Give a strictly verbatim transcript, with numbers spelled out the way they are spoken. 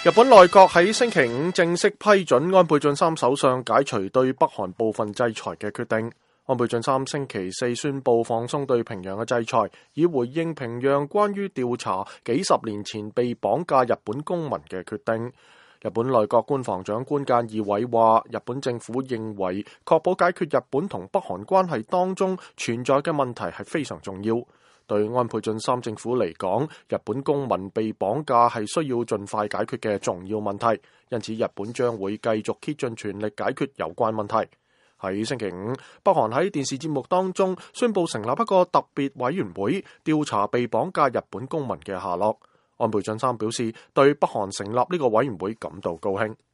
日本內閣喺星期五正式批准安倍晉三首相解除對北韓部分制裁嘅決定。安倍晉三星期四宣布放鬆對平壤嘅制裁，以回應平壤關於調查幾十年前被綁架日本公民嘅決定。日本內閣官房長官菅義偉話，日本政府認為確保解決日本同北韓關係當中存在嘅問題係非常重要。對安倍晉三政府嚟講，日本公民被綁架係需要盡快解決嘅重要問題，因此日本將會繼續竭盡全力解決有關問題。喺星期五，北韓喺電視節目當中宣布成立一個特別委員會，調查被綁架日本公民嘅下落。安倍晉三表示對北韓成立呢個委員會感到高興。